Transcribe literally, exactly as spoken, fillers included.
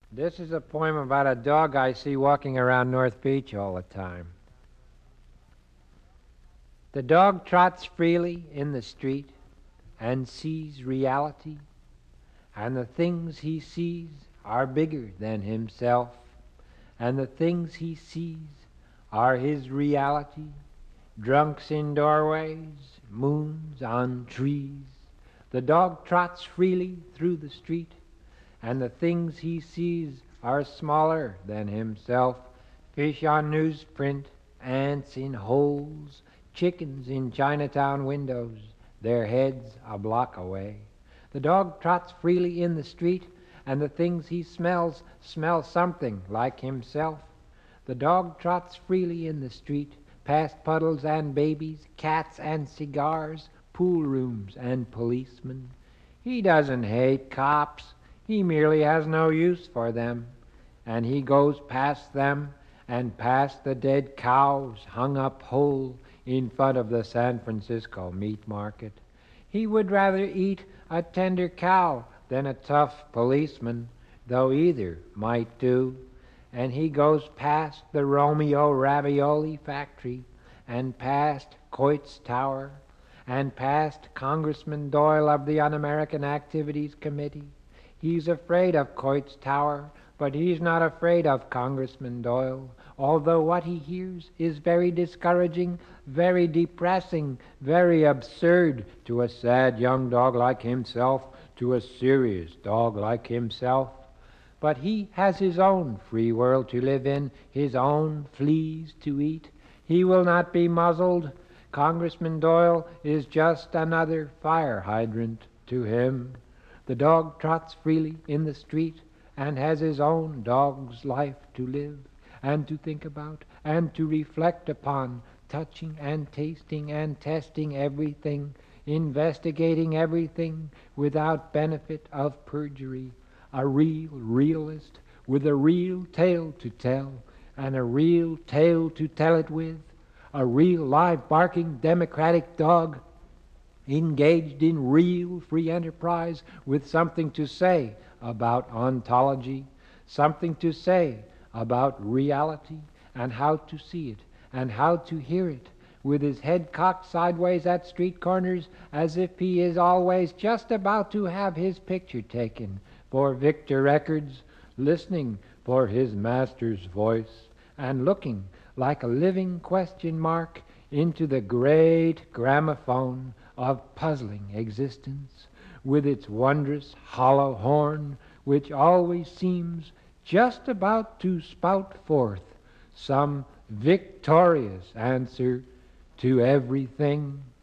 This is a poem about a dog I see walking around North Beach all the time. The dog trots freely in the street and sees reality, and the things he sees are bigger than himself, and the things he sees are his reality. Drunks in doorways, moons on trees. The dog trots freely through the street, and the things he sees are smaller than himself. Fish on newsprint, ants in holes, chickens in Chinatown windows, their heads a block away. The dog trots freely in the street, and the things he smells smell something like himself. The dog trots freely in the street, past puddles and babies, cats and cigars, pool rooms and policemen. He doesn't hate cops. He merely has no use for them. And he goes past them and past the dead cows hung up whole in front of the San Francisco meat market. He would rather eat a tender cow than a tough policeman, though either might do. And he goes past the Romeo Ravioli factory, and past Coit's Tower, and past Congressman Doyle of the Un-American Activities Committee. He's afraid of Coit's Tower, but he's not afraid of Congressman Doyle, although what he hears is very discouraging, very depressing, very absurd to a sad young dog like himself, to a serious dog like himself. But he has his own free world to live in, his own fleas to eat. He will not be muzzled. Congressman Doyle is just another fire hydrant to him. The dog trots freely in the street and has his own dog's life to live and to think about and to reflect upon, touching and tasting and testing everything, investigating everything without benefit of perjury. A real realist with a real tale to tell, and a real tale to tell it with, a real live barking democratic dog engaged in real free enterprise with something to say about ontology, something to say about reality and how to see it and how to hear it, with his head cocked sideways at street corners as if he is always just about to have his picture taken for Victor Records, listening for his master's voice, and looking like a living question mark into the great gramophone of puzzling existence, with its wondrous hollow horn, which always seems just about to spout forth some victorious answer to everything.